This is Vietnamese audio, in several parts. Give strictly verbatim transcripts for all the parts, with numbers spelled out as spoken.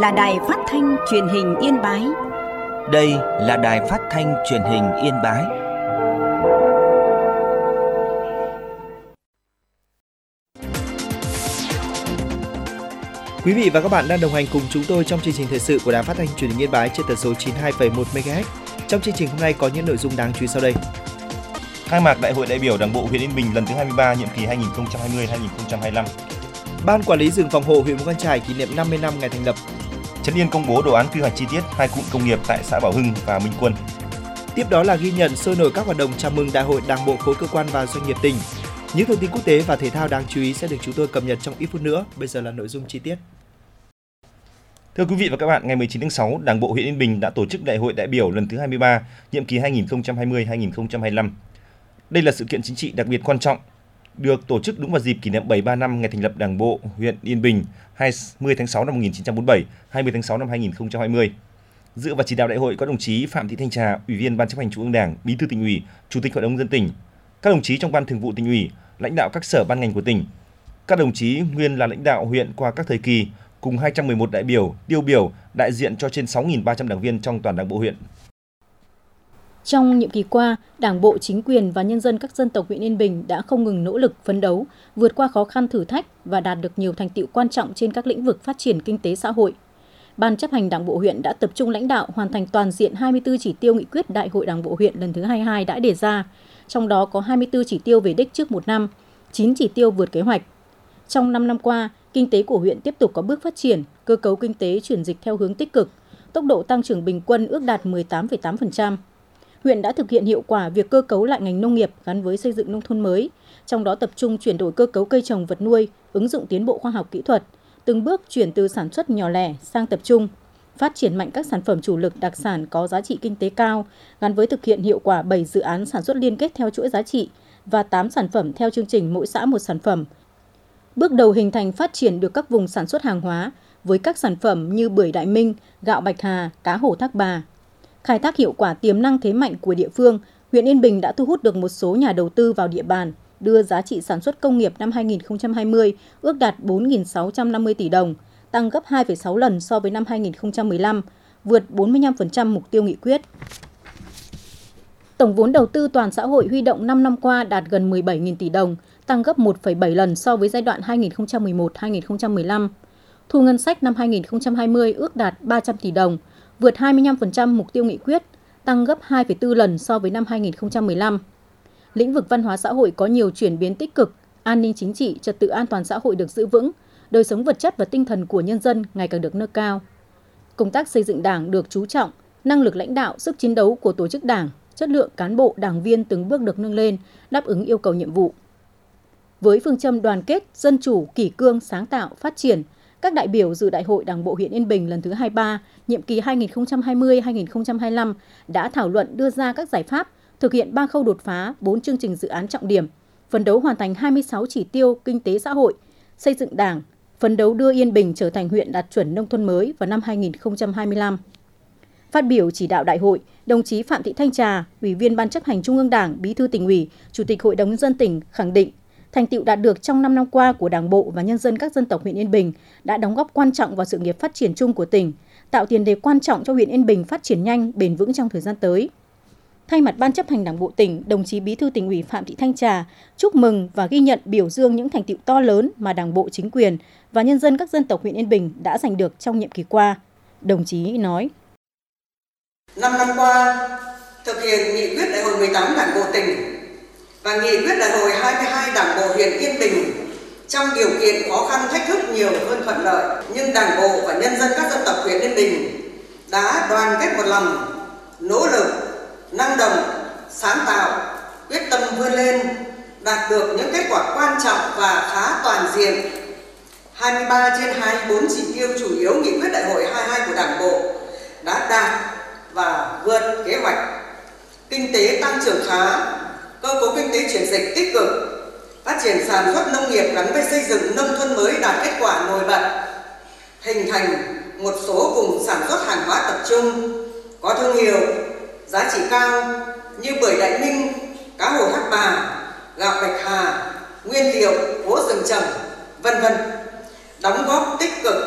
là đài phát thanh truyền hình Yên Bái. Đây là đài phát thanh truyền hình Yên Bái. Quý vị và các bạn đang đồng hành cùng chúng tôi trong chương trình thời sự của đài phát thanh truyền hình Yên Bái trên tần số chín mươi hai phẩy một mê ga héc. Trong chương trình hôm nay có những nội dung đáng chú ý sau đây. Khai mạc Đại hội đại biểu Đảng bộ huyện Yên Bình lần thứ hai mươi ba nhiệm kỳ hai nghìn không trăm hai mươi đến hai nghìn không trăm hai mươi lăm. Ban quản lý rừng phòng hộ huyện Mù Căng Chải kỷ niệm năm mươi năm ngày thành lập. Trấn Yên công bố đồ án quy hoạch chi tiết hai cụm công nghiệp tại xã Bảo Hưng và Minh Quân. Tiếp đó là ghi nhận sôi nổi các hoạt động chào mừng Đại hội Đảng bộ khối cơ quan và doanh nghiệp tỉnh. Những thông tin quốc tế và thể thao đáng chú ý sẽ được chúng tôi cập nhật trong ít phút nữa. Bây giờ là nội dung chi tiết. Thưa quý vị và các bạn, ngày mười chín tháng sáu, Đảng bộ huyện Yên Bình đã tổ chức Đại hội đại biểu lần thứ hai mươi ba, nhiệm kỳ hai nghìn không trăm hai mươi đến hai nghìn không trăm hai mươi lăm. Đây là sự kiện chính trị đặc biệt quan trọng, được tổ chức đúng vào dịp kỷ niệm bảy mươi ba năm ngày thành lập Đảng bộ huyện Yên Bình hai mươi tháng sáu năm một nghìn chín trăm bốn mươi bảy, hai mươi tháng sáu năm hai nghìn không trăm hai mươi. Dự và chỉ đạo đại hội có đồng chí Phạm Thị Thanh Trà, Ủy viên Ban Chấp hành Trung ương Đảng, Bí thư Tỉnh ủy, Chủ tịch Hội đồng nhân dân tỉnh, các đồng chí trong Ban Thường vụ Tỉnh ủy, lãnh đạo các sở ban ngành của tỉnh, các đồng chí nguyên là lãnh đạo huyện qua các thời kỳ, cùng hai trăm mười một đại biểu, tiêu biểu đại diện cho trên sáu nghìn ba trăm đảng viên trong toàn Đảng bộ huyện. Trong nhiệm kỳ qua, Đảng bộ, chính quyền và nhân dân các dân tộc huyện Yên Bình đã không ngừng nỗ lực phấn đấu, vượt qua khó khăn thử thách và đạt được nhiều thành tựu quan trọng trên các lĩnh vực phát triển kinh tế xã hội. Ban chấp hành Đảng bộ huyện đã tập trung lãnh đạo hoàn thành toàn diện hai mươi tư chỉ tiêu nghị quyết Đại hội Đảng bộ huyện lần thứ hai mươi hai đã đề ra, trong đó có hai mươi tư chỉ tiêu về đích trước một năm, chín chỉ tiêu vượt kế hoạch. Trong năm năm qua, kinh tế của huyện tiếp tục có bước phát triển, cơ cấu kinh tế chuyển dịch theo hướng tích cực, tốc độ tăng trưởng bình quân ước đạt mười tám phẩy tám phần trăm. Huyện đã thực hiện hiệu quả việc cơ cấu lại ngành nông nghiệp gắn với xây dựng nông thôn mới, trong đó tập trung chuyển đổi cơ cấu cây trồng vật nuôi, ứng dụng tiến bộ khoa học kỹ thuật, từng bước chuyển từ sản xuất nhỏ lẻ sang tập trung, phát triển mạnh các sản phẩm chủ lực đặc sản có giá trị kinh tế cao, gắn với thực hiện hiệu quả bảy dự án sản xuất liên kết theo chuỗi giá trị và tám sản phẩm theo chương trình mỗi xã một sản phẩm. Bước đầu hình thành phát triển được các vùng sản xuất hàng hóa với các sản phẩm như bưởi Đại Minh, gạo Bạch Hà, cá hổ Thác Bà. Khai thác hiệu quả tiềm năng thế mạnh của địa phương, huyện Yên Bình đã thu hút được một số nhà đầu tư vào địa bàn, đưa giá trị sản xuất công nghiệp năm hai nghìn không trăm hai mươi ước đạt bốn nghìn sáu trăm năm mươi tỷ đồng, tăng gấp hai phẩy sáu lần so với năm hai nghìn không trăm mười lăm, vượt bốn mươi lăm phần trăm mục tiêu nghị quyết. Tổng vốn đầu tư toàn xã hội huy động năm năm qua đạt gần mười bảy nghìn tỷ đồng, tăng gấp một phẩy bảy lần so với giai đoạn hai nghìn không trăm mười một đến hai nghìn không trăm mười lăm. Thu ngân sách năm hai nghìn không trăm hai mươi ước đạt ba trăm tỷ đồng, vượt hai mươi lăm phần trăm mục tiêu nghị quyết, tăng gấp hai phẩy bốn lần so với năm hai nghìn không trăm mười lăm. Lĩnh vực văn hóa xã hội có nhiều chuyển biến tích cực, an ninh chính trị, trật tự an toàn xã hội được giữ vững, đời sống vật chất và tinh thần của nhân dân ngày càng được nâng cao. Công tác xây dựng Đảng được chú trọng, năng lực lãnh đạo, sức chiến đấu của tổ chức Đảng, chất lượng cán bộ, đảng viên từng bước được nâng lên, đáp ứng yêu cầu nhiệm vụ. Với phương châm đoàn kết, dân chủ, kỷ cương, sáng tạo, phát triển, các đại biểu dự Đại hội Đảng bộ huyện Yên Bình lần thứ hai mươi ba, nhiệm kỳ hai nghìn không trăm hai mươi đến hai nghìn không trăm hai mươi lăm đã thảo luận đưa ra các giải pháp, thực hiện ba khâu đột phá, bốn chương trình dự án trọng điểm, phấn đấu hoàn thành hai mươi sáu chỉ tiêu kinh tế xã hội, xây dựng Đảng, phấn đấu đưa Yên Bình trở thành huyện đạt chuẩn nông thôn mới vào năm hai nghìn không trăm hai mươi lăm. Phát biểu chỉ đạo đại hội, đồng chí Phạm Thị Thanh Trà, Ủy viên Ban Chấp hành Trung ương Đảng, Bí thư Tỉnh ủy, Chủ tịch Hội đồng nhân dân tỉnh khẳng định thành tựu đạt được trong năm năm qua của Đảng bộ và nhân dân các dân tộc huyện Yên Bình đã đóng góp quan trọng vào sự nghiệp phát triển chung của tỉnh, tạo tiền đề quan trọng cho huyện Yên Bình phát triển nhanh, bền vững trong thời gian tới. Thay mặt Ban Chấp hành Đảng bộ tỉnh, đồng chí Bí thư Tỉnh ủy Phạm Thị Thanh Trà chúc mừng và ghi nhận biểu dương những thành tựu to lớn mà Đảng bộ, chính quyền và nhân dân các dân tộc huyện Yên Bình đã giành được trong nhiệm kỳ qua. Đồng chí nói: Năm năm qua, thực hiện nghị quyết Đại hội mười tám Đảng bộ tỉnh và nghị quyết Đại hội hai mươi hai Đảng bộ huyện Yên Bình trong điều kiện khó khăn thách thức nhiều hơn thuận lợi, nhưng Đảng bộ và nhân dân các dân tộc huyện Yên Bình đã đoàn kết một lòng, nỗ lực, năng động, sáng tạo, quyết tâm vươn lên, đạt được những kết quả quan trọng và khá toàn diện. hai mươi ba trên hai mươi bốn chỉ tiêu chủ yếu nghị quyết Đại hội hai mươi hai của Đảng bộ đã đạt và vượt kế hoạch. Kinh tế tăng trưởng khá, cơ cấu kinh tế chuyển dịch tích cực, phát triển sản xuất nông nghiệp gắn với xây dựng nông thôn mới đạt kết quả nổi bật, hình thành một số vùng sản xuất hàng hóa tập trung có thương hiệu, giá trị cao như bưởi Đại Minh, cá hổ Thác Bà, gạo Bạch Hà, nguyên liệu, gỗ rừng trồng, vân vân, đóng góp tích cực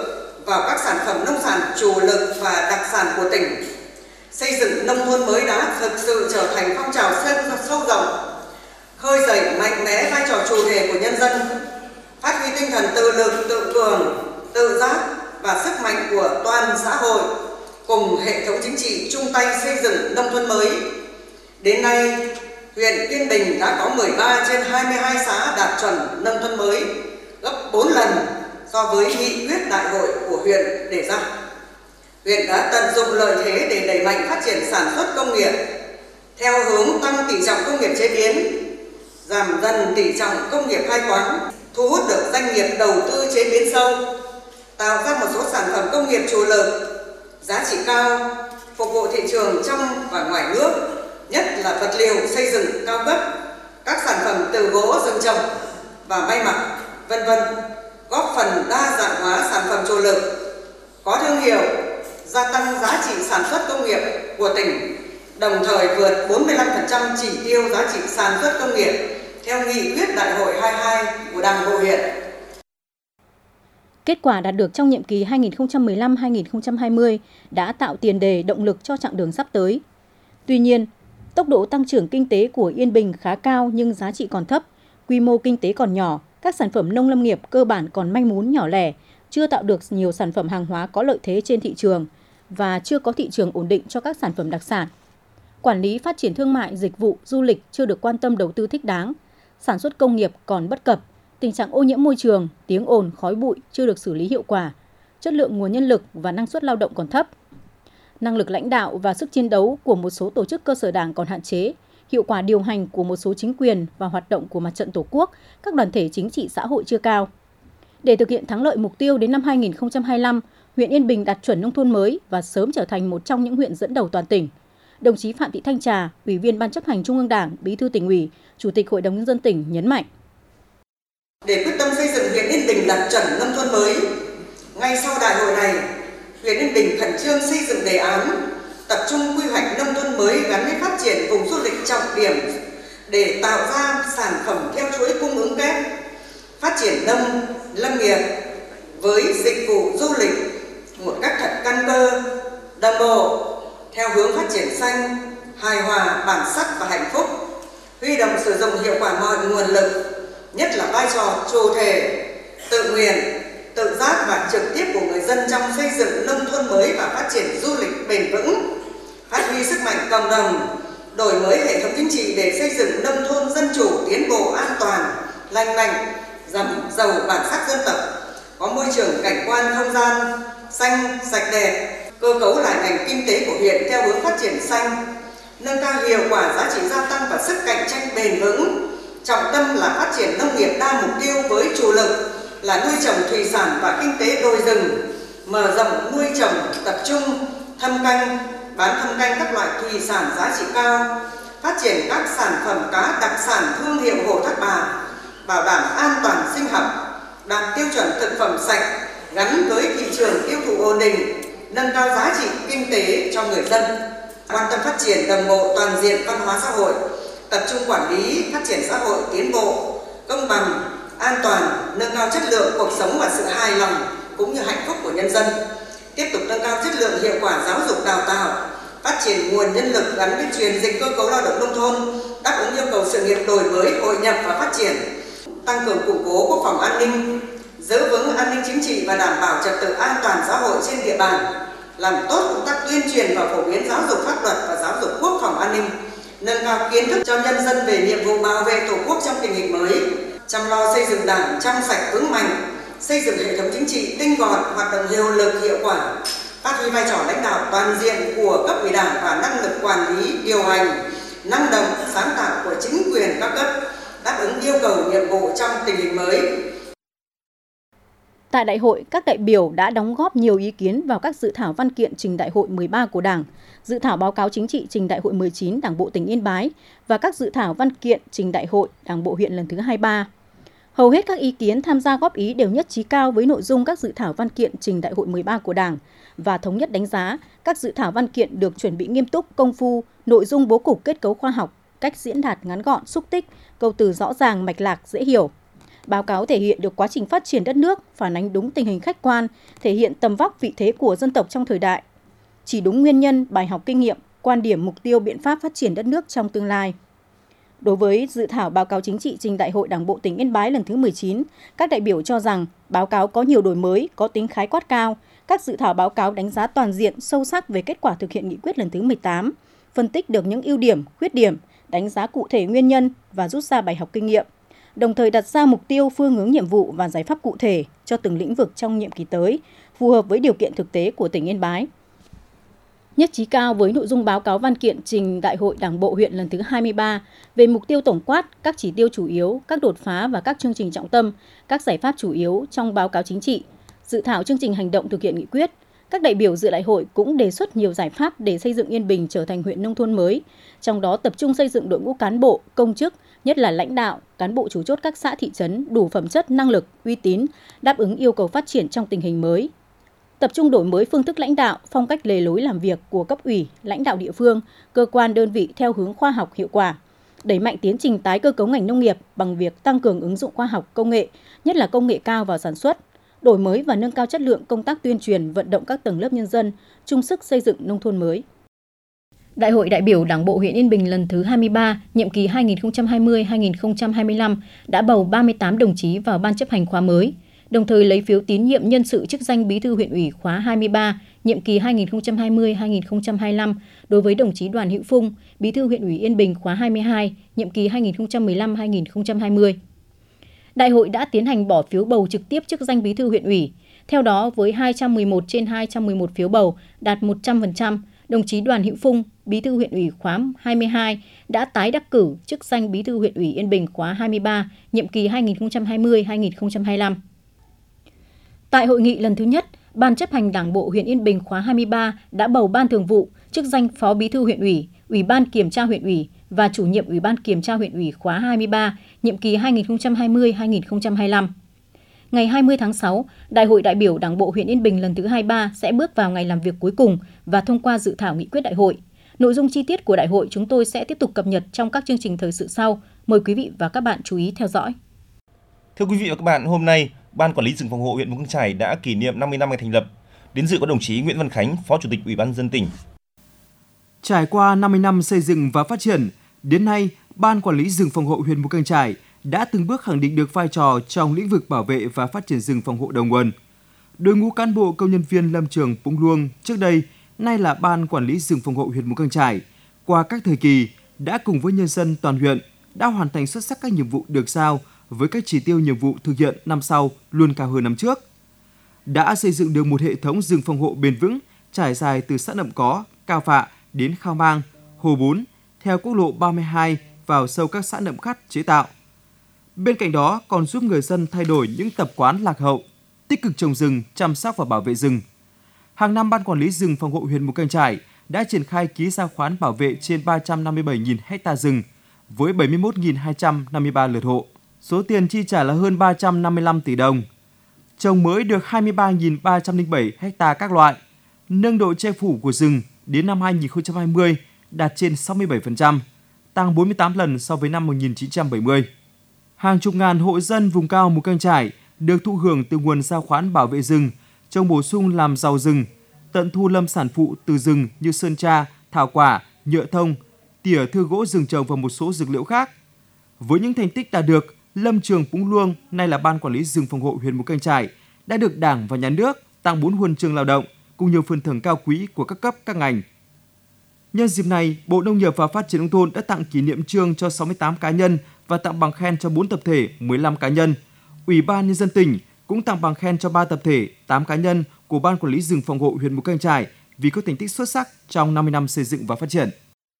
vào các sản phẩm nông sản chủ lực và đặc sản của tỉnh. Xây dựng nông thôn mới đã thực sự trở thành phong trào sâu rộng, khơi dậy mạnh mẽ vai trò chủ thể của nhân dân, phát huy tinh thần tự lực, tự cường, tự giác và sức mạnh của toàn xã hội cùng hệ thống chính trị chung tay xây dựng nông thôn mới. Đến nay, huyện Yên Bình đã có mười ba trên hai mươi hai xã đạt chuẩn nông thôn mới, gấp bốn lần so với nghị quyết đại hội của huyện đề ra. Huyện đã tận dụng lợi thế để đẩy mạnh phát triển sản xuất công nghiệp theo hướng tăng tỷ trọng công nghiệp chế biến, giảm dần tỷ trọng công nghiệp khai khoáng, thu hút được doanh nghiệp đầu tư chế biến sâu, tạo ra một số sản phẩm công nghiệp chủ lực, giá trị cao, phục vụ thị trường trong và ngoài nước, nhất là vật liệu xây dựng cao cấp, các sản phẩm từ gỗ rừng trồng và may mặc, vân vân, góp phần đa dạng hóa sản phẩm chủ lực, có thương hiệu, gia tăng giá trị sản xuất công nghiệp của tỉnh, đồng thời vượt bốn mươi lăm phần trăm chỉ tiêu giá trị sản xuất công nghiệp theo nghị quyết đại hội hai mươi hai của Đảng bộ huyện. Kết quả đạt được trong nhiệm kỳ hai nghìn không trăm mười lăm đến hai nghìn không trăm hai mươi đã tạo tiền đề động lực cho chặng đường sắp tới. Tuy nhiên, tốc độ tăng trưởng kinh tế của Yên Bình khá cao nhưng giá trị còn thấp, quy mô kinh tế còn nhỏ, các sản phẩm nông lâm nghiệp cơ bản còn manh mún nhỏ lẻ, chưa tạo được nhiều sản phẩm hàng hóa có lợi thế trên thị trường và chưa có thị trường ổn định cho các sản phẩm đặc sản. Quản lý phát triển thương mại, dịch vụ, du lịch chưa được quan tâm đầu tư thích đáng, sản xuất công nghiệp còn bất cập, tình trạng ô nhiễm môi trường, tiếng ồn, khói bụi chưa được xử lý hiệu quả, chất lượng nguồn nhân lực và năng suất lao động còn thấp. Năng lực lãnh đạo và sức chiến đấu của một số tổ chức cơ sở đảng còn hạn chế, hiệu quả điều hành của một số chính quyền và hoạt động của Mặt trận Tổ quốc, các đoàn thể chính trị xã hội chưa cao. Để thực hiện thắng lợi mục tiêu đến năm hai nghìn không trăm hai mươi lăm, huyện Yên Bình đạt chuẩn nông thôn mới và sớm trở thành một trong những huyện dẫn đầu toàn tỉnh. Đồng chí Phạm Thị Thanh Trà, Ủy viên Ban chấp hành Trung ương Đảng, Bí thư Tỉnh ủy, Chủ tịch Hội đồng nhân dân tỉnh nhấn mạnh: Để quyết tâm xây dựng huyện Yên Bình đạt chuẩn nông thôn mới, ngay sau đại hội này, huyện Yên Bình khẩn trương xây dựng đề án tập trung quy hoạch nông thôn mới gắn với phát triển vùng du lịch trọng điểm để tạo ra sản phẩm theo chuỗi cung ứng kép, phát triển nông lâm nghiệp với dịch vụ du lịch một cách thật căn cơ, đồng bộ theo hướng phát triển xanh, hài hòa, bản sắc và hạnh phúc, huy động sử dụng hiệu quả mọi nguồn lực, nhất là vai trò chủ thể, tự nguyện, tự giác và trực tiếp của người dân trong xây dựng nông thôn mới và phát triển du lịch bền vững, phát huy sức mạnh cộng đồng, đổi mới hệ thống chính trị để xây dựng nông thôn dân chủ, tiến bộ, an toàn, lành mạnh, giàu giàu bản sắc dân tộc, có môi trường cảnh quan không gian xanh, sạch đẹp, cơ cấu lại ngành kinh tế của huyện theo hướng phát triển xanh, nâng cao hiệu quả giá trị gia tăng và sức cạnh tranh bền vững. Trọng tâm là phát triển nông nghiệp đa mục tiêu với chủ lực là nuôi trồng thủy sản và kinh tế đồi rừng, mở rộng nuôi trồng tập trung, thâm canh, bán thâm canh các loại thủy sản giá trị cao, phát triển các sản phẩm cá đặc sản thương hiệu Hồ Thác Bà, bảo đảm an toàn sinh học, đạt tiêu chuẩn thực phẩm sạch, gắn với thị trường tiêu thụ ổn định, nâng cao giá trị kinh tế cho người dân. Quan tâm phát triển đồng bộ toàn diện văn hóa xã hội, tập trung quản lý phát triển xã hội tiến bộ, công bằng, an toàn, nâng cao chất lượng cuộc sống và sự hài lòng cũng như hạnh phúc của nhân dân. Tiếp tục nâng cao chất lượng hiệu quả giáo dục đào tạo, phát triển nguồn nhân lực gắn với chuyển dịch cơ cấu lao động nông thôn, đáp ứng yêu cầu sự nghiệp đổi mới, hội nhập và phát triển, tăng cường củng cố quốc phòng an ninh, giữ vững an ninh chính trị và đảm bảo trật tự an toàn xã hội trên địa bàn, làm tốt công tác tuyên truyền và phổ biến giáo dục pháp luật và giáo dục quốc phòng an ninh, nâng cao kiến thức cho nhân dân về nhiệm vụ bảo vệ Tổ quốc trong tình hình mới, chăm lo xây dựng Đảng trong sạch vững mạnh, xây dựng hệ thống chính trị tinh gọn, hoạt động hiệu lực hiệu quả, phát huy vai trò lãnh đạo toàn diện của cấp ủy Đảng và năng lực quản lý, điều hành, năng động, sáng tạo của chính quyền các cấp, đáp ứng yêu cầu nhiệm vụ trong tình hình mới. Tại đại hội, các đại biểu đã đóng góp nhiều ý kiến vào các dự thảo văn kiện trình đại hội mười ba của Đảng, dự thảo báo cáo chính trị trình đại hội mười chín Đảng bộ tỉnh Yên Bái và các dự thảo văn kiện trình đại hội Đảng bộ huyện lần thứ hai mươi ba. Hầu hết các ý kiến tham gia góp ý đều nhất trí cao với nội dung các dự thảo văn kiện trình đại hội mười ba của Đảng và thống nhất đánh giá các dự thảo văn kiện được chuẩn bị nghiêm túc, công phu, nội dung bố cục kết cấu khoa học, cách diễn đạt ngắn gọn, xúc tích, câu từ rõ ràng, mạch lạc, dễ hiểu. Báo cáo thể hiện được quá trình phát triển đất nước, phản ánh đúng tình hình khách quan, thể hiện tầm vóc vị thế của dân tộc trong thời đại. Chỉ đúng nguyên nhân, bài học kinh nghiệm, quan điểm, mục tiêu, biện pháp phát triển đất nước trong tương lai. Đối với dự thảo báo cáo chính trị trình Đại hội Đảng bộ tỉnh Yên Bái lần thứ mười chín, các đại biểu cho rằng báo cáo có nhiều đổi mới, có tính khái quát cao. Các dự thảo báo cáo đánh giá toàn diện, sâu sắc về kết quả thực hiện nghị quyết lần thứ mười tám, phân tích được những ưu điểm, khuyết điểm, đánh giá cụ thể nguyên nhân và rút ra bài học kinh nghiệm, đồng thời đặt ra mục tiêu, phương hướng nhiệm vụ và giải pháp cụ thể cho từng lĩnh vực trong nhiệm kỳ tới, phù hợp với điều kiện thực tế của tỉnh Yên Bái. Nhất trí cao với nội dung báo cáo văn kiện trình Đại hội Đảng bộ huyện lần thứ hai mươi ba về mục tiêu tổng quát, các chỉ tiêu chủ yếu, các đột phá và các chương trình trọng tâm, các giải pháp chủ yếu trong báo cáo chính trị, dự thảo chương trình hành động thực hiện nghị quyết. Các đại biểu dự đại hội cũng đề xuất nhiều giải pháp để xây dựng Yên Bình trở thành huyện nông thôn mới, trong đó tập trung xây dựng đội ngũ cán bộ, công chức, nhất là lãnh đạo, cán bộ chủ chốt các xã thị trấn đủ phẩm chất, năng lực, uy tín, đáp ứng yêu cầu phát triển trong tình hình mới. Tập trung đổi mới phương thức lãnh đạo, phong cách lề lối làm việc của cấp ủy, lãnh đạo địa phương, cơ quan đơn vị theo hướng khoa học hiệu quả. Đẩy mạnh tiến trình tái cơ cấu ngành nông nghiệp bằng việc tăng cường ứng dụng khoa học công nghệ, nhất là công nghệ cao vào sản xuất, đổi mới và nâng cao chất lượng công tác tuyên truyền, vận động các tầng lớp nhân dân, chung sức xây dựng nông thôn mới. Đại hội đại biểu Đảng bộ huyện Yên Bình lần thứ hai mươi ba, nhiệm kỳ hai nghìn không trăm hai mươi đến hai nghìn không trăm hai mươi lăm đã bầu ba mươi tám đồng chí vào ban chấp hành khóa mới, đồng thời lấy phiếu tín nhiệm nhân sự chức danh bí thư huyện ủy khóa hai mươi ba, nhiệm kỳ hai nghìn không trăm hai mươi đến hai nghìn không trăm hai mươi lăm đối với đồng chí Đoàn Hữu Phung, bí thư huyện ủy Yên Bình khóa hai mươi hai, nhiệm kỳ hai nghìn không trăm mười lăm đến hai nghìn không trăm hai mươi. Đại hội đã tiến hành bỏ phiếu bầu trực tiếp chức danh bí thư huyện ủy. Theo đó, với hai trăm mười một trên hai trăm mười một phiếu bầu, đạt một trăm phần trăm, đồng chí Đoàn Hữu Phung, bí thư huyện ủy khóa hai mươi hai đã tái đắc cử chức danh bí thư huyện ủy Yên Bình khóa hai mươi ba, nhiệm kỳ hai nghìn không trăm hai mươi đến hai nghìn không trăm hai mươi lăm. Tại hội nghị lần thứ nhất, Ban chấp hành Đảng bộ huyện Yên Bình khóa hai mươi ba đã bầu Ban Thường vụ, chức danh Phó Bí thư huyện ủy, Ủy ban Kiểm tra huyện ủy và chủ nhiệm Ủy ban Kiểm tra huyện ủy khóa hai mươi ba, nhiệm kỳ hai nghìn không trăm hai mươi đến hai nghìn không trăm hai mươi lăm. Ngày hai mươi tháng sáu, Đại hội đại biểu Đảng bộ huyện Yên Bình lần thứ hai mươi ba sẽ bước vào ngày làm việc cuối cùng và thông qua dự thảo nghị quyết đại hội. Nội dung chi tiết của đại hội chúng tôi sẽ tiếp tục cập nhật trong các chương trình thời sự sau. Mời quý vị và các bạn chú ý theo dõi. Thưa quý vị và các bạn, hôm nay, Ban Quản lý rừng phòng hộ huyện Mù Căng Chải đã kỷ niệm năm mươi năm ngày thành lập. Đến dự có đồng chí Nguyễn Văn Khánh, Phó Chủ tịch Ủy ban nhân dân tỉnh. Trải qua năm mươi năm xây dựng và phát triển, đến nay, Ban Quản lý rừng phòng hộ huyện Mù Căng Chải đã từng bước khẳng định được vai trò trong lĩnh vực bảo vệ và phát triển rừng phòng hộ đầu nguồn. Đội ngũ cán bộ công nhân viên lâm trường Púng Luông trước đây, nay là Ban Quản lý rừng phòng hộ huyện Mù Căng Chải, qua các thời kỳ đã cùng với nhân dân toàn huyện đã hoàn thành xuất sắc các nhiệm vụ được giao với các chỉ tiêu nhiệm vụ thực hiện năm sau luôn cao hơn năm trước. Đã xây dựng được một hệ thống rừng phòng hộ bền vững trải dài từ xã Nậm Có, Cao Phạ đến Khao Mang, Hồ Bốn, theo quốc lộ ba mươi hai vào sâu các xã Nậm Khắt chế tạo. Bên cạnh đó còn giúp người dân thay đổi những tập quán lạc hậu, tích cực trồng rừng, chăm sóc và bảo vệ rừng. Hàng năm, Ban Quản lý rừng phòng hộ huyện Mù Căng Chải đã triển khai ký giao khoán bảo vệ trên ba trăm năm mươi bảy nghìn ha rừng với bảy mươi mốt nghìn hai trăm năm mươi ba lượt hộ. Số tiền chi trả là hơn ba trăm năm mươi lăm tỷ đồng. Trồng mới được hai mươi ba nghìn ba trăm lẻ bảy ha các loại. Nâng độ che phủ của rừng đến năm hai nghìn không trăm hai mươi đạt trên sáu mươi bảy phần trăm, tăng bốn mươi tám lần so với năm một nghìn chín trăm bảy mươi. Hàng chục ngàn hộ dân vùng cao Mù Căng Chải được thụ hưởng từ nguồn giao khoán bảo vệ rừng, trồng bổ sung làm giàu rừng, tận thu lâm sản phụ từ rừng như sơn tra, thảo quả, nhựa thông, tỉa thưa gỗ rừng trồng và một số dược liệu khác. Với những thành tích đạt được, lâm trường Púng Luông, nay là Ban Quản lý rừng phòng hộ huyện Mù Căng Chải, đã được Đảng và Nhà nước tặng bốn huân chương lao động cùng nhiều phần thưởng cao quý của các cấp các ngành. Nhân dịp này, Bộ Nông nghiệp và Phát triển nông thôn đã tặng kỷ niệm chương cho sáu mươi tám cá nhân và tặng bằng khen cho bốn tập thể, mười lăm cá nhân. Ủy ban Nhân dân tỉnh cũng tặng bằng khen cho ba tập thể, tám cá nhân của Ban Quản lý rừng phòng hộ huyện Mù Căng Chải vì có thành tích xuất sắc trong năm mươi năm xây dựng và phát triển.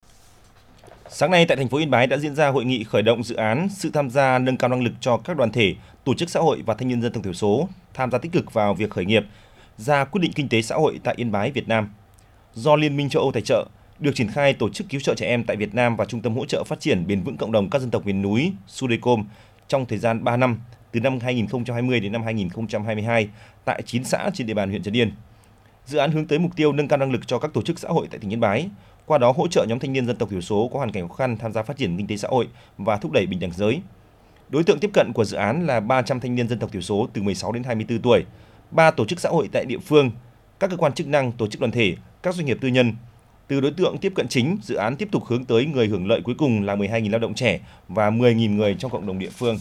Sáng nay tại thành phố Yên Bái đã diễn ra hội nghị khởi động dự án sự tham gia nâng cao năng lực cho các đoàn thể, tổ chức xã hội và thanh niên dân tộc thiểu số tham gia tích cực vào việc khởi nghiệp, ra quyết định kinh tế xã hội tại Yên Bái, Việt Nam. Do Liên minh châu Âu tài trợ, được triển khai tổ chức cứu trợ trẻ em tại Việt Nam và Trung tâm hỗ trợ phát triển bền vững cộng đồng các dân tộc miền núi Sudecom trong thời gian ba năm, từ năm hai nghìn không trăm hai mươi đến năm hai nghìn không trăm hai mươi hai tại chín xã trên địa bàn huyện Trấn Yên. Dự án hướng tới mục tiêu nâng cao năng lực cho các tổ chức xã hội tại tỉnh Yên Bái, qua đó hỗ trợ nhóm thanh niên dân tộc thiểu số có hoàn cảnh khó khăn tham gia phát triển kinh tế xã hội và thúc đẩy bình đẳng giới. Đối tượng tiếp cận của dự án là ba trăm thanh niên dân tộc thiểu số từ mười sáu đến hai mươi tư tuổi, ba tổ chức xã hội tại địa phương, các cơ quan chức năng, tổ chức đoàn thể, các doanh nghiệp tư nhân. Từ đối tượng tiếp cận chính, dự án tiếp tục hướng tới người hưởng lợi cuối cùng là mười hai nghìn lao động trẻ và mười nghìn người trong cộng đồng địa phương.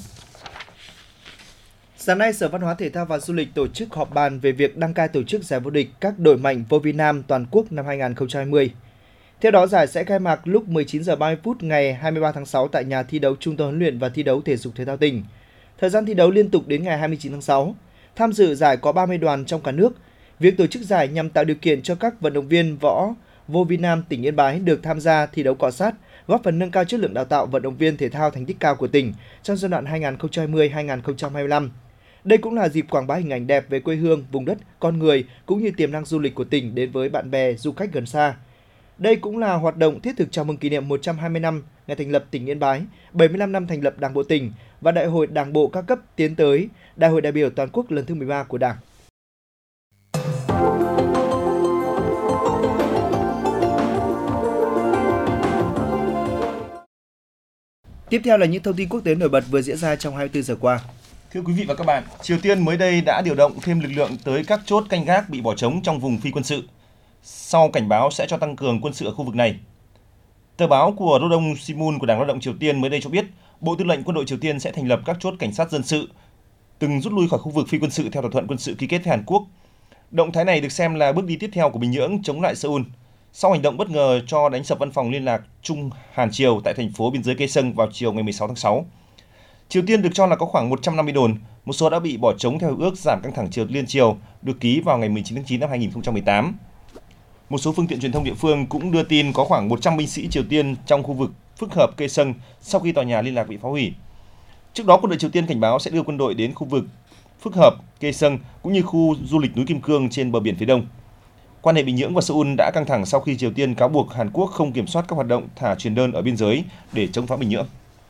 Sáng nay, Sở Văn hóa Thể thao và Du lịch tổ chức họp bàn về việc đăng cai tổ chức giải vô địch các đội mạnh vô vi nam toàn quốc năm hai không hai không. Theo đó, giải sẽ khai mạc lúc mười chín giờ ba mươi phút ngày hai mươi ba tháng sáu tại nhà thi đấu Trung tâm huấn luyện và thi đấu thể dục thể thao tỉnh. Thời gian thi đấu liên tục đến ngày hai mươi chín tháng sáu. Tham dự giải có ba mươi đoàn trong cả nước. Việc tổ chức giải nhằm tạo điều kiện cho các vận động viên võ vô vi nam tỉnh Yên Bái được tham gia thi đấu cọ sát, góp phần nâng cao chất lượng đào tạo vận động viên thể thao thành tích cao của tỉnh trong giai đoạn hai nghìn không trăm hai mươi đến hai nghìn không trăm hai mươi lăm. Đây cũng là dịp quảng bá hình ảnh đẹp về quê hương, vùng đất, con người cũng như tiềm năng du lịch của tỉnh đến với bạn bè, du khách gần xa. Đây cũng là hoạt động thiết thực chào mừng kỷ niệm một trăm hai mươi năm ngày thành lập tỉnh Yên Bái, bảy mươi lăm năm thành lập Đảng bộ tỉnh và Đại hội Đảng bộ các cấp tiến tới Đại hội đại biểu toàn quốc lần thứ mười ba của Đảng. Tiếp theo là những thông tin quốc tế nổi bật vừa diễn ra trong hai mươi tư giờ qua. Thưa quý vị và các bạn, Triều Tiên mới đây đã điều động thêm lực lượng tới các chốt canh gác bị bỏ trống trong vùng phi quân sự, sau cảnh báo sẽ cho tăng cường quân sự ở khu vực này. Tờ báo của Rodong Sinmun của Đảng Lao động Triều Tiên mới đây cho biết, Bộ Tư lệnh Quân đội Triều Tiên sẽ thành lập các chốt cảnh sát dân sự, từng rút lui khỏi khu vực phi quân sự theo thỏa thuận quân sự ký kết với Hàn Quốc. Động thái này được xem là bước đi tiếp theo của Bình Nhưỡng chống lại Seoul, sau hành động bất ngờ cho đánh sập văn phòng liên lạc Trung Hàn Triều tại thành phố biên giới Kaesong vào chiều ngày mười sáu tháng sáu. Triều Tiên được cho là có khoảng một trăm năm mươi đồn, một số đã bị bỏ trống theo ước giảm căng thẳng Triều Liên Triều được ký vào ngày mười chín tháng chín năm hai nghìn không trăm mười tám. Một số phương tiện truyền thông địa phương cũng đưa tin có khoảng một trăm binh sĩ Triều Tiên trong khu vực phức hợp Kaesong sau khi tòa nhà liên lạc bị phá hủy. Trước đó, quân đội Triều Tiên cảnh báo sẽ đưa quân đội đến khu vực phức hợp Kaesong cũng như khu du lịch núi Kim Cương trên bờ biển phía đông. Quan hệ Bình Nhưỡng và Seoul đã căng thẳng sau khi Triều Tiên cáo buộc Hàn Quốc không kiểm soát các hoạt động thả truyền đơn ở biên giới để chống phá Bình Nhưỡng.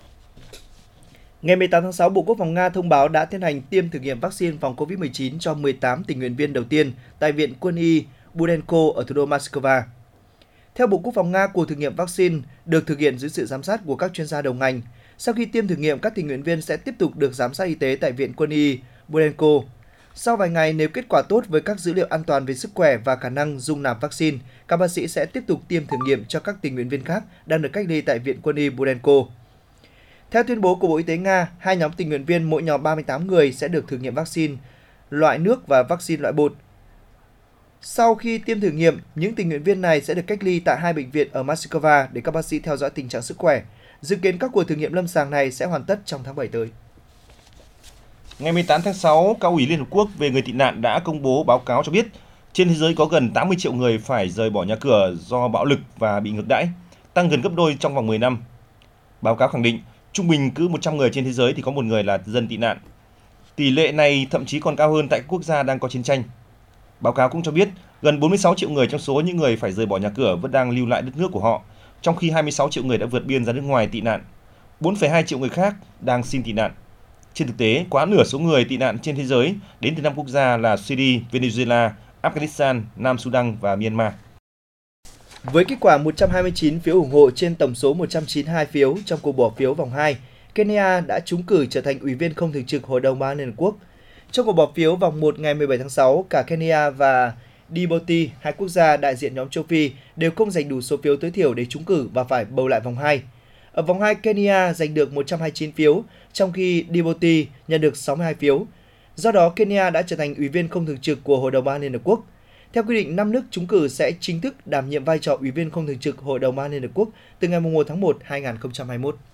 Ngày mười tám tháng sáu, Bộ Quốc phòng Nga thông báo đã tiến hành tiêm thử nghiệm vaccine phòng covid mười chín cho mười tám tình nguyện viên đầu tiên tại Viện Quân y Budenko ở thủ đô Moscow. Theo Bộ Quốc phòng Nga, cuộc thử nghiệm vaccine được thực hiện dưới sự giám sát của các chuyên gia đầu ngành. Sau khi tiêm thử nghiệm, các tình nguyện viên sẽ tiếp tục được giám sát y tế tại Viện Quân y Budenko. Sau vài ngày, nếu kết quả tốt với các dữ liệu an toàn về sức khỏe và khả năng dung nạp vaccine, các bác sĩ sẽ tiếp tục tiêm thử nghiệm cho các tình nguyện viên khác đang được cách ly tại Viện Quân y Budenko. Theo tuyên bố của Bộ Y tế Nga, hai nhóm tình nguyện viên mỗi nhóm ba mươi tám người sẽ được thử nghiệm vaccine loại nước và vaccine loại bột. Sau khi tiêm thử nghiệm, những tình nguyện viên này sẽ được cách ly tại hai bệnh viện ở Moscow để các bác sĩ theo dõi tình trạng sức khỏe. Dự kiến các cuộc thử nghiệm lâm sàng này sẽ hoàn tất trong tháng bảy tới. Ngày mười tám tháng sáu, Cao ủy Liên Hợp Quốc về người tị nạn đã công bố báo cáo cho biết trên thế giới có gần tám mươi triệu người phải rời bỏ nhà cửa do bạo lực và bị ngược đãi, tăng gần gấp đôi trong vòng mười năm. Báo cáo khẳng định, trung bình cứ một trăm người trên thế giới thì có một người là dân tị nạn. Tỷ lệ này thậm chí còn cao hơn tại các quốc gia đang có chiến tranh. Báo cáo cũng cho biết, gần bốn mươi sáu triệu người trong số những người phải rời bỏ nhà cửa vẫn đang lưu lại đất nước của họ, trong khi hai mươi sáu triệu người đã vượt biên ra nước ngoài tị nạn. bốn phẩy hai triệu người khác đang xin tị nạn. Trên thực tế, quá nửa số người tị nạn trên thế giới đến từ năm quốc gia là Syria, Venezuela, Afghanistan, Nam Sudan và Myanmar. Với kết quả một trăm hai mươi chín phiếu ủng hộ trên tổng số một trăm chín mươi hai phiếu trong cuộc bỏ phiếu vòng hai, Kenya đã trúng cử trở thành Ủy viên không thường trực Hội đồng Bảo an Liên Hợp Quốc. Trong cuộc bỏ phiếu vòng một ngày mười bảy tháng sáu, cả Kenya và Djibouti, hai quốc gia đại diện nhóm châu Phi, đều không giành đủ số phiếu tối thiểu để trúng cử và phải bầu lại vòng hai. Ở vòng hai, Kenya giành được một trăm hai mươi chín phiếu, trong khi Djibouti nhận được sáu mươi hai phiếu. Do đó, Kenya đã trở thành Ủy viên không thường trực của Hội đồng Bảo an Liên Hợp Quốc. Theo quy định, năm nước trúng cử sẽ chính thức đảm nhiệm vai trò Ủy viên không thường trực Hội đồng Bảo an Liên Hợp Quốc từ ngày mùng một tháng một năm hai nghìn không trăm hai mươi mốt.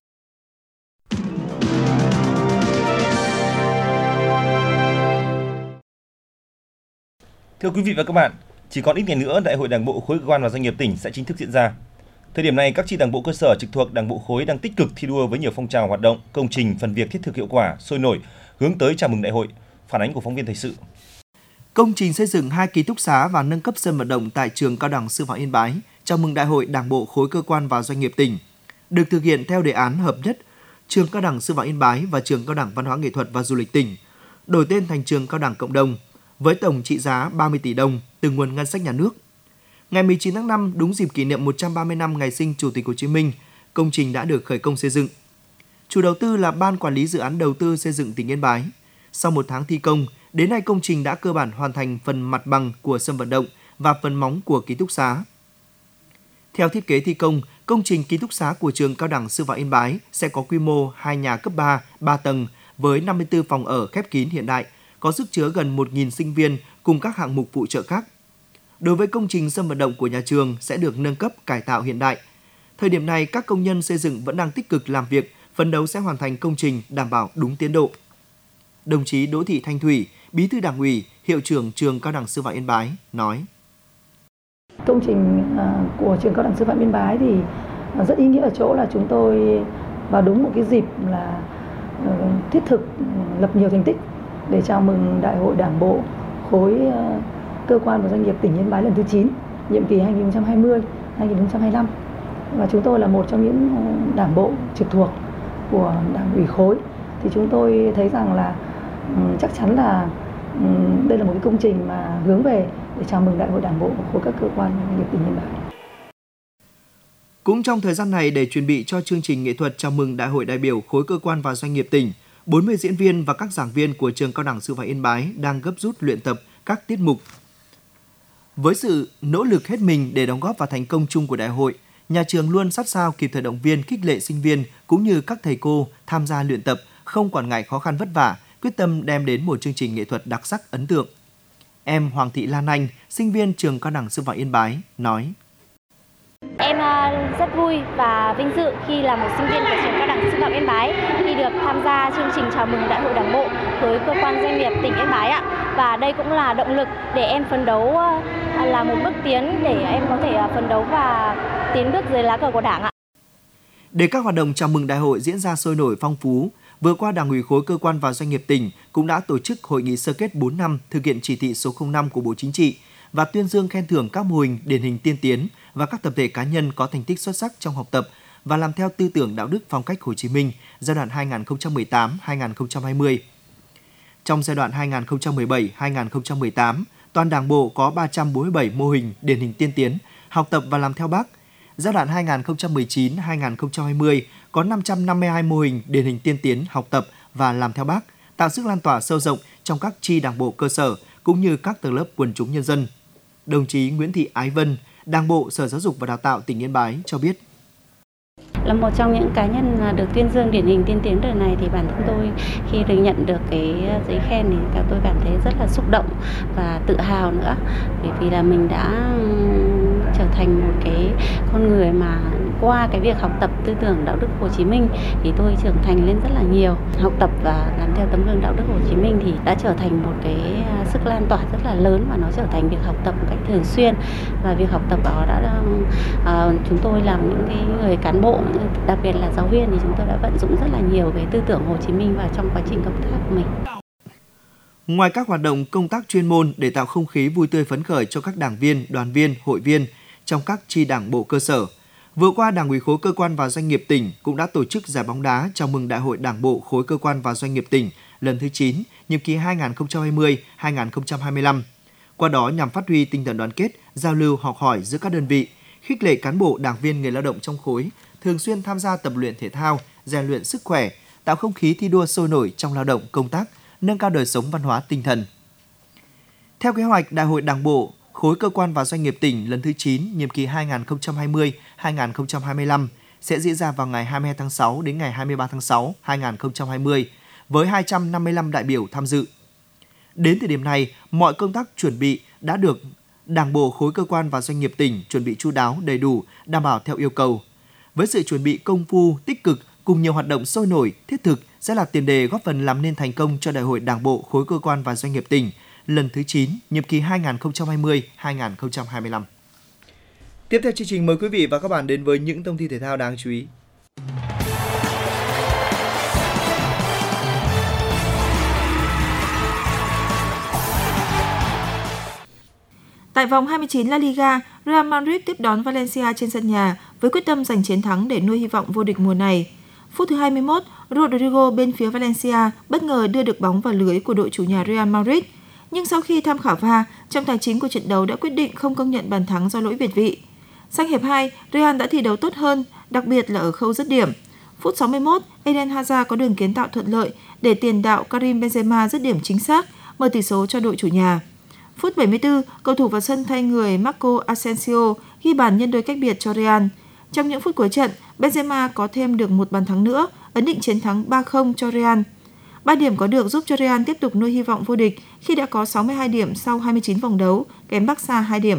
Thưa quý vị và các bạn, chỉ còn ít ngày nữa, Đại hội Đảng bộ khối cơ quan và doanh nghiệp tỉnh sẽ chính thức diễn ra. Thời điểm này, các chi đảng bộ cơ sở trực thuộc Đảng bộ khối đang tích cực thi đua với nhiều phong trào hoạt động, công trình, phần việc thiết thực hiệu quả, sôi nổi, hướng tới chào mừng đại hội. Phản ánh của phóng viên thời sự. Công trình xây dựng hai ký túc xá và nâng cấp sân vận động tại trường Cao đẳng Sư phạm Yên Bái chào mừng Đại hội Đảng bộ khối cơ quan và doanh nghiệp tỉnh được thực hiện theo đề án hợp nhất trường Cao đẳng Sư phạm Yên Bái và trường Cao đẳng Văn hóa Nghệ thuật và Du lịch tỉnh, đổi tên thành trường Cao đẳng Cộng đồng với tổng trị giá ba mươi tỷ đồng từ nguồn ngân sách nhà nước. Ngày mười chín tháng năm, đúng dịp kỷ niệm một trăm ba mươi năm ngày sinh Chủ tịch Hồ Chí Minh, công trình đã được khởi công xây dựng. Chủ đầu tư là Ban Quản lý Dự án Đầu tư Xây dựng tỉnh Yên Bái. Sau một tháng thi công, đến nay công trình đã cơ bản hoàn thành phần mặt bằng của sân vận động và phần móng của ký túc xá. Theo thiết kế thi công, công trình ký túc xá của Trường Cao đẳng Sư phạm Yên Bái sẽ có quy mô hai nhà cấp ba, ba tầng với năm mươi tư phòng ở khép kín hiện đại, có sức chứa gần một nghìn sinh viên cùng các hạng mục phụ trợ khác. Đối với công trình sân vận động của nhà trường sẽ được nâng cấp cải tạo hiện đại. Thời điểm này, các công nhân xây dựng vẫn đang tích cực làm việc, phấn đấu sẽ hoàn thành công trình đảm bảo đúng tiến độ. Đồng chí Đỗ Thị Thanh Thủy, Bí thư Đảng ủy, Hiệu trưởng Trường Cao đẳng Sư phạm Yên Bái nói: Công trình của Trường Cao đẳng Sư phạm Yên Bái thì rất ý nghĩa ở chỗ là chúng tôi vào đúng một cái dịp là thiết thực lập nhiều thành tích để chào mừng Đại hội Đảng bộ khối cơ quan và doanh nghiệp tỉnh Yên Bái lần thứ chín, nhiệm kỳ hai nghìn không trăm hai mươi đến hai nghìn không trăm hai mươi lăm. Và chúng tôi là một trong những đảng bộ trực thuộc của Đảng ủy khối. Thì chúng tôi thấy rằng là chắc chắn là đây là một cái công trình mà hướng về để chào mừng Đại hội Đảng bộ khối các cơ quan doanh nghiệp tỉnh Yên Bái. Cũng trong thời gian này, để chuẩn bị cho chương trình nghệ thuật chào mừng Đại hội đại biểu khối cơ quan và doanh nghiệp tỉnh, bốn mươi diễn viên và các giảng viên của Trường Cao đẳng Sư phạm Yên Bái đang gấp rút luyện tập các tiết mục. Với sự nỗ lực hết mình để đóng góp vào thành công chung của đại hội, nhà trường luôn sát sao kịp thời động viên khích lệ sinh viên cũng như các thầy cô tham gia luyện tập, không quản ngại khó khăn vất vả, quyết tâm đem đến một chương trình nghệ thuật đặc sắc ấn tượng. Em Hoàng Thị Lan Anh, sinh viên Trường Cao đẳng Sư phạm Yên Bái, nói: Em rất vui và vinh dự khi là một sinh viên của Trường Cao đẳng Sư phạm Yên Bái khi được tham gia chương trình chào mừng Đại hội Đảng bộ khối cơ quan doanh nghiệp tỉnh Yên Bái ạ. Và đây cũng là động lực để em phấn đấu, là một bước tiến để em có thể phấn đấu và tiến bước dưới lá cờ của Đảng ạ. Để các hoạt động chào mừng đại hội diễn ra sôi nổi phong phú, vừa qua Đảng ủy khối cơ quan và doanh nghiệp tỉnh cũng đã tổ chức hội nghị sơ kết bốn năm thực hiện chỉ thị số không năm của Bộ Chính trị và tuyên dương khen thưởng các mô hình điển hình tiên tiến và các tập thể cá nhân có thành tích xuất sắc trong học tập và làm theo tư tưởng đạo đức phong cách Hồ Chí Minh giai đoạn hai nghìn không trăm mười tám đến hai nghìn không trăm hai mươi. Trong giai đoạn hai nghìn không trăm mười bảy đến hai nghìn không trăm mười tám, toàn Đảng bộ có ba trăm bốn mươi bảy mô hình điển hình tiên tiến, học tập và làm theo Bác. Giai đoạn hai nghìn không trăm mười chín đến hai nghìn không trăm hai mươi có năm trăm năm mươi hai mô hình điển hình tiên tiến, học tập và làm theo Bác, tạo sức lan tỏa sâu rộng trong các chi Đảng bộ cơ sở cũng như các tầng lớp quần chúng nhân dân. Đồng chí Nguyễn Thị Ái Vân, Đảng bộ Sở Giáo dục và Đào tạo tỉnh Yên Bái cho biết: Là một trong những cá nhân được tuyên dương điển hình tiên tiến đợt này thì bản thân tôi khi được nhận được cái giấy khen thì tôi cảm thấy rất là xúc động và tự hào nữa, bởi vì là mình đã trở thành một cái con người mà qua cái việc học tập tư tưởng đạo đức Hồ Chí Minh thì tôi trưởng thành lên rất là nhiều. Học tập và làm theo tấm gương đạo đức Hồ Chí Minh thì đã trở thành một cái sức lan tỏa rất là lớn và nó trở thành việc học tập một cách thường xuyên. Và việc học tập đó đã uh, chúng tôi làm những cái người cán bộ, đặc biệt là giáo viên thì chúng tôi đã vận dụng rất là nhiều cái tư tưởng Hồ Chí Minh vào trong quá trình công tác của mình. Ngoài các hoạt động công tác chuyên môn để tạo không khí vui tươi phấn khởi cho các đảng viên, đoàn viên, hội viên trong các chi Đảng bộ cơ sở, vừa qua Đảng ủy khối cơ quan và doanh nghiệp tỉnh cũng đã tổ chức giải bóng đá chào mừng Đại hội Đảng bộ khối cơ quan và doanh nghiệp tỉnh lần thứ chín, nhiệm kỳ hai nghìn không trăm hai mươi đến hai nghìn không trăm hai mươi lăm. Qua đó nhằm phát huy tinh thần đoàn kết, giao lưu học hỏi giữa các đơn vị, khích lệ cán bộ, đảng viên, người lao động trong khối thường xuyên tham gia tập luyện thể thao, rèn luyện sức khỏe, tạo không khí thi đua sôi nổi trong lao động, công tác, nâng cao đời sống văn hóa tinh thần. Theo kế hoạch, Đại hội Đảng bộ khối cơ quan và doanh nghiệp tỉnh lần thứ chín, nhiệm kỳ hai nghìn không trăm hai mươi đến hai nghìn không trăm hai mươi lăm sẽ diễn ra vào ngày hai mươi hai tháng sáu đến ngày hai mươi ba tháng sáu năm hai nghìn không trăm hai mươi với hai trăm năm mươi lăm đại biểu tham dự. Đến thời điểm này, mọi công tác chuẩn bị đã được Đảng bộ khối cơ quan và doanh nghiệp tỉnh chuẩn bị chu đáo, đầy đủ, đảm bảo theo yêu cầu. Với sự chuẩn bị công phu, tích cực cùng nhiều hoạt động sôi nổi, thiết thực sẽ là tiền đề góp phần làm nên thành công cho Đại hội Đảng bộ khối cơ quan và doanh nghiệp tỉnh lần thứ chín, nhiệm kỳ hai nghìn không trăm hai mươi đến hai nghìn không trăm hai mươi lăm. Tiếp theo chương trình, mời quý vị và các bạn đến với những thông tin thể thao đáng chú ý. Tại vòng hai mươi chín La Liga, Real Madrid tiếp đón Valencia trên sân nhà với quyết tâm giành chiến thắng để nuôi hy vọng vô địch mùa này. Phút thứ hai mươi mốt, Rodrigo bên phía Valencia bất ngờ đưa được bóng vào lưới của đội chủ nhà Real Madrid. Nhưng sau khi tham khảo va, trọng tài chính của trận đấu đã quyết định không công nhận bàn thắng do lỗi việt vị. Sang hiệp hai, Real đã thi đấu tốt hơn, đặc biệt là ở khâu dứt điểm. Phút sáu mươi mốt, Eden Hazard có đường kiến tạo thuận lợi để tiền đạo Karim Benzema dứt điểm chính xác, mở tỷ số cho đội chủ nhà. Phút bảy mươi tư, cầu thủ vào sân thay người Marco Asensio ghi bàn nhân đôi cách biệt cho Real. Trong những phút cuối trận, Benzema có thêm được một bàn thắng nữa, ấn định chiến thắng ba không cho Real. ba điểm có được giúp cho Real tiếp tục nuôi hy vọng vô địch khi đã có sáu mươi hai điểm sau hai mươi chín vòng đấu, kém Barca hai điểm.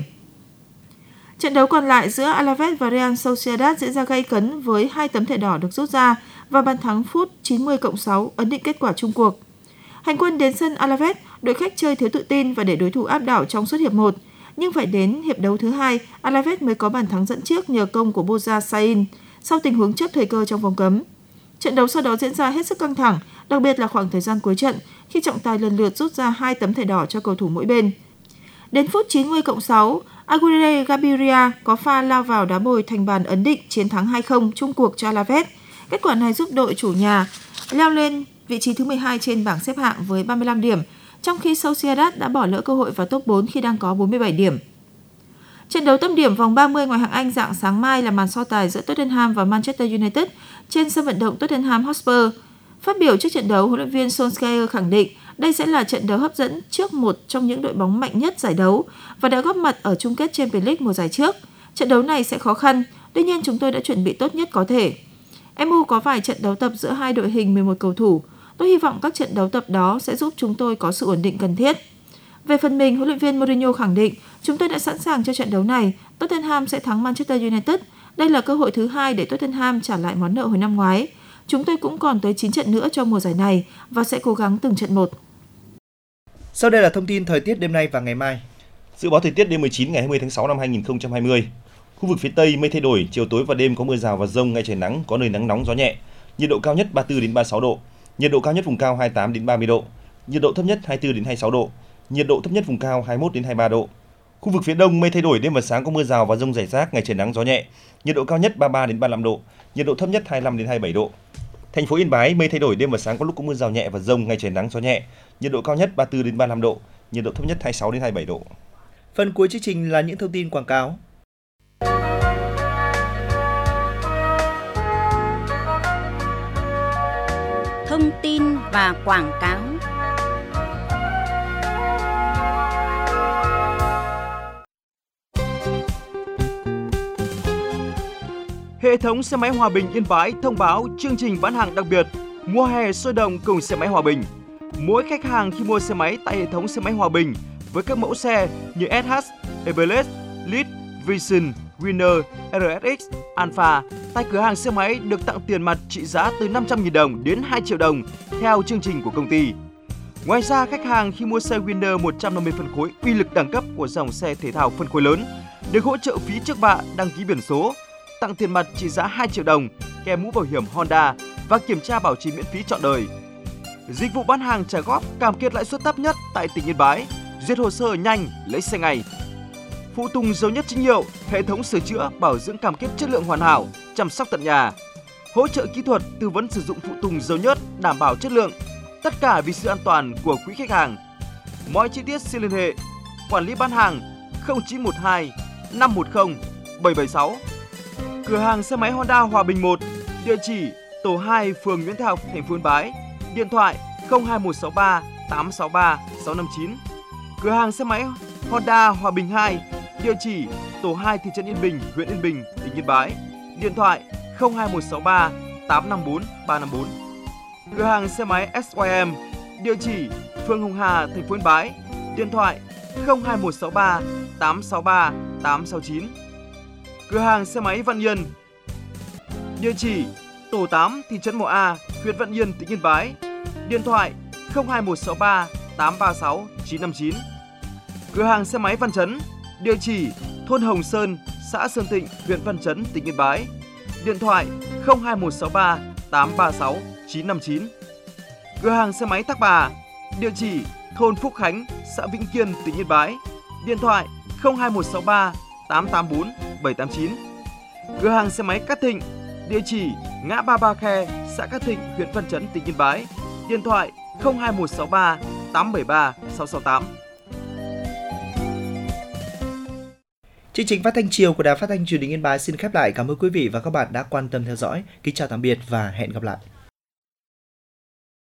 Trận đấu còn lại giữa Alaves và Real Sociedad diễn ra gay cấn với hai tấm thẻ đỏ được rút ra và bàn thắng phút chín mươi cộng sáu ấn định kết quả chung cuộc. Hành quân đến sân Alaves, đội khách chơi thiếu tự tin và để đối thủ áp đảo trong suốt hiệp một, nhưng phải đến hiệp đấu thứ hai, Alaves mới có bàn thắng dẫn trước nhờ công của Boza Sain sau tình huống chớp thời cơ trong vòng cấm. Trận đấu sau đó diễn ra hết sức căng thẳng, đặc biệt là khoảng thời gian cuối trận khi trọng tài lần lượt rút ra hai tấm thẻ đỏ cho cầu thủ mỗi bên. Đến phút chín mươi cộng sáu, Aguirre Gabiria có pha lao vào đá bồi thành bàn ấn định chiến thắng hai không chung cuộc cho Alaves. Kết quả này giúp đội chủ nhà leo lên vị trí thứ mười hai trên bảng xếp hạng với ba mươi lăm điểm, trong khi Sociedad đã bỏ lỡ cơ hội vào top bốn khi đang có bốn mươi bảy điểm. Trận đấu tâm điểm vòng ba mươi ngoại hạng Anh rạng sáng mai là màn so tài giữa Tottenham và Manchester United trên sân vận động Tottenham Hotspur. Phát biểu trước trận đấu, huấn luyện viên Solskjaer khẳng định đây sẽ là trận đấu hấp dẫn trước một trong những đội bóng mạnh nhất giải đấu và đã góp mặt ở chung kết Champions League mùa giải trước. Trận đấu này sẽ khó khăn, tuy nhiên chúng tôi đã chuẩn bị tốt nhất có thể. em u có vài trận đấu tập giữa hai đội hình mười một cầu thủ. Tôi hy vọng các trận đấu tập đó sẽ giúp chúng tôi có sự ổn định cần thiết. Về phần mình, huấn luyện viên Mourinho khẳng định chúng tôi đã sẵn sàng cho trận đấu này. Tottenham sẽ thắng Manchester United. Đây là cơ hội thứ hai để Tottenham trả lại món nợ hồi năm ngoái. Chúng tôi cũng còn tới chín trận nữa cho mùa giải này và sẽ cố gắng từng trận một. Sau đây là thông tin thời tiết đêm nay và ngày mai. Dự báo thời tiết đêm mười chín ngày hai mươi tháng sáu năm hai nghìn không trăm hai mươi. Khu vực phía Tây mây thay đổi, chiều tối và đêm có mưa rào và dông, ngày trời nắng, có nơi nắng nóng gió nhẹ. Nhiệt độ cao nhất ba mươi tư đến ba mươi sáu độ, nhiệt độ cao nhất vùng cao hai mươi tám đến ba mươi độ, nhiệt độ thấp nhất hai mươi tư đến hai mươi sáu độ, nhiệt độ thấp nhất vùng cao hai mươi mốt đến hai mươi ba độ. Khu vực phía Đông mây thay đổi, đêm và sáng có mưa rào và dông rải rác, ngày trời nắng gió nhẹ. Nhiệt độ cao nhất ba mươi ba đến ba mươi lăm độ, nhiệt độ thấp nhất hai mươi lăm đến hai mươi bảy độ. Thành phố Yên Bái mây thay đổi, đêm và sáng có lúc có mưa rào nhẹ và dông, ngày trời nắng gió nhẹ. Nhiệt độ cao nhất ba mươi tư đến ba mươi lăm độ, nhiệt độ thấp nhất hai mươi sáu đến hai mươi bảy độ. Phần cuối chương trình là những thông tin quảng cáo. Thông tin và quảng cáo. Hệ thống xe máy Hòa Bình Yên Bái thông báo chương trình bán hàng đặc biệt mùa hè sôi động cùng xe máy Hòa Bình. Mỗi khách hàng khi mua xe máy tại hệ thống xe máy Hòa Bình với các mẫu xe như ét hát, Everest, Lead, Vision, Winner, rờ ét ích, Alpha tại cửa hàng xe máy được tặng tiền mặt trị giá từ năm trăm nghìn đồng đến hai triệu đồng theo chương trình của công ty. Ngoài ra, khách hàng khi mua xe Winner một trăm năm mươi phân khối uy lực đẳng cấp của dòng xe thể thao phân khối lớn được hỗ trợ phí trước bạ đăng ký biển số, tặng tiền mặt trị giá hai triệu đồng kèm mũ bảo hiểm Honda và kiểm tra bảo trì miễn phí trọn đời. Dịch vụ bán hàng trả góp cam kết lãi suất thấp nhất tại tỉnh Yên Bái, duyệt hồ sơ nhanh, lấy xe ngay. Phụ tùng giàu nhất chính hiệu, hệ thống sửa chữa, bảo dưỡng cam kết chất lượng hoàn hảo, chăm sóc tận nhà. Hỗ trợ kỹ thuật, tư vấn sử dụng phụ tùng giàu nhất, đảm bảo chất lượng. Tất cả vì sự an toàn của quý khách hàng. Mọi chi tiết xin liên hệ quản lý bán hàng không chín một hai năm một không bảy bảy sáu. Cửa hàng xe máy Honda Hòa Bình một, địa chỉ tổ hai, phường Nguyễn Thái Học, thành phố Yên Bái. Điện thoại không hai một sáu ba tám sáu ba sáu năm chín. Cửa hàng xe máy Honda Hòa Bình hai, địa chỉ tổ hai, thị trấn Yên Bình, huyện Yên Bình, tỉnh Yên Bái. Điện thoại không hai một sáu ba tám năm bốn ba năm bốn. Cửa hàng xe máy ét i em, địa chỉ phường Hồng Hà, thành phố Yên Bái. Điện thoại không hai một sáu ba tám sáu ba tám sáu chín. Cửa hàng xe máy Văn Yên, địa chỉ tổ tám, thị trấn Mộ A, huyện Văn Yên, tỉnh Yên Bái. Điện thoại không hai một sáu ba tám ba sáu chín năm chín. Cửa hàng xe máy Văn Chấn, địa chỉ thôn Hồng Sơn, xã Sơn Tịnh, huyện Văn Chấn, tỉnh Yên Bái. Điện thoại không hai một sáu ba tám ba sáu chín năm chín. Cửa hàng xe máy Thác Bà, địa chỉ thôn Phúc Khánh, xã Vĩnh Kiên, tỉnh Yên Bái. Điện thoại không hai một sáu ba tám tám bốn bảy tám chín. Cửa hàng xe máy Cát Thịnh, địa chỉ ngã ba Ba Khe, xã Cát Thịnh, huyện Văn Chấn, tỉnh Yên Bái. Điện thoại không hai một sáu ba tám bảy ba sáu sáu tám. Chương trình phát thanh chiều của Đài Phát thanh Truyền hình Yên Bái xin khép lại. Cảm ơn quý vị và các bạn đã quan tâm theo dõi. Kính chào tạm biệt và hẹn gặp lại.